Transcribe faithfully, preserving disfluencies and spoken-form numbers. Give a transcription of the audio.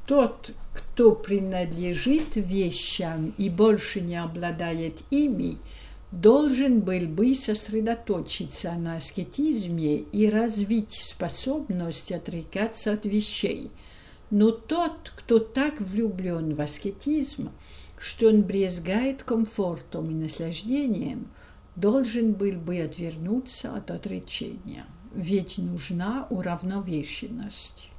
Тот, кто принадлежит вещам и больше не обладает ими, должен был бы сосредоточиться на аскетизме и развить способность отрекаться от вещей. Но тот, кто так влюблен в аскетизм, что он брезгает комфортом и наслаждением, должен был бы отвернуться от отречения, ведь нужна уравновешенность.